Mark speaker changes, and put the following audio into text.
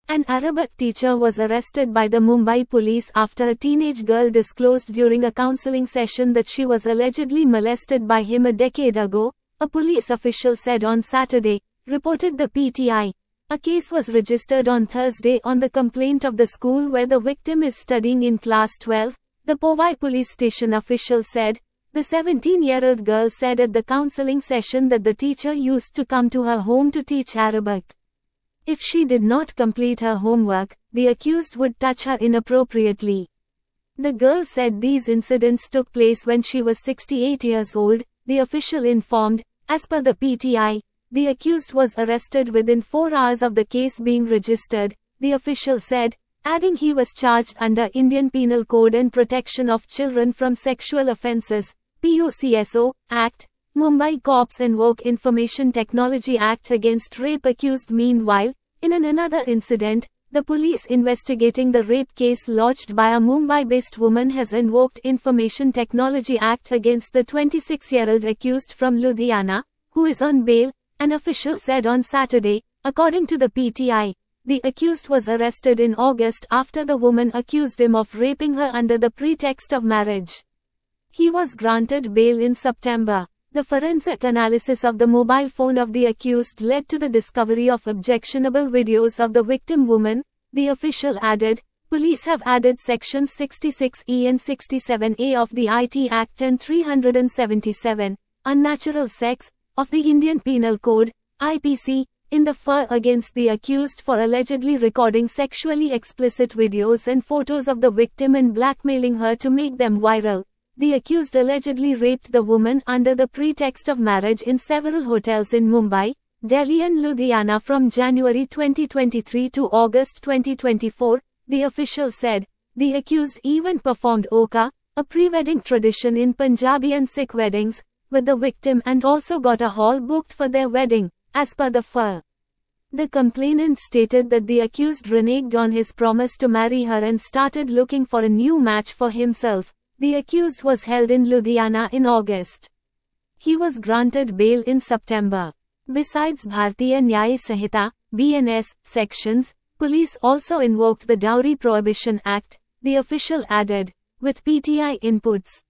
Speaker 1: An Arabic teacher was arrested by the Mumbai police after a teenage girl disclosed during a counseling session that she was allegedly molested by him a decade ago, a police official said on Saturday, reported the PTI. A case was registered on Thursday on the complaint of the school where the victim is studying in class 12, the Powai police station official said. The 17-year-old girl said at the counseling session that the teacher used to come to her home to teach Arabic. If she did not complete her homework, the accused would touch her inappropriately. The girl said these incidents took place when she was 68 years old, the official informed. As per the PTI, the accused was arrested within 4 hours of the case being registered, the official said, adding he was charged under Indian Penal Code and Protection of Children from Sexual Offences, POCSO, Act, Mumbai Cops Invoke Information Technology Act against rape accused. Meanwhile, in another incident, the police investigating the rape case lodged by a Mumbai-based woman has invoked Information Technology Act against the 26-year-old accused from Ludhiana, who is on bail, an official said on Saturday, according to the PTI. The accused was arrested in August after the woman accused him of raping her under the pretext of marriage. He was granted bail in September. The forensic analysis of the mobile phone of the accused led to the discovery of objectionable videos of the victim woman, the official added. Police have added sections 66E and 67A of the IT Act and 377, Unnatural Sex, of the Indian Penal Code, IPC, in the FIR against the accused for allegedly recording sexually explicit videos and photos of the victim and blackmailing her to make them viral. The accused allegedly raped the woman under the pretext of marriage in several hotels in Mumbai, Delhi and Ludhiana from January 2023 to August 2024, the official said. The accused even performed Oka, a pre-wedding tradition in Punjabi and Sikh weddings, with the victim and also got a hall booked for their wedding, as per the FIR. The complainant stated that the accused reneged on his promise to marry her and started looking for a new match for himself. The accused was held in Ludhiana in August. He was granted bail in September. Besides Bharatiya Nyaya Sanhita, BNS, sections, police also invoked the Dowry Prohibition Act, the official added, with PTI inputs.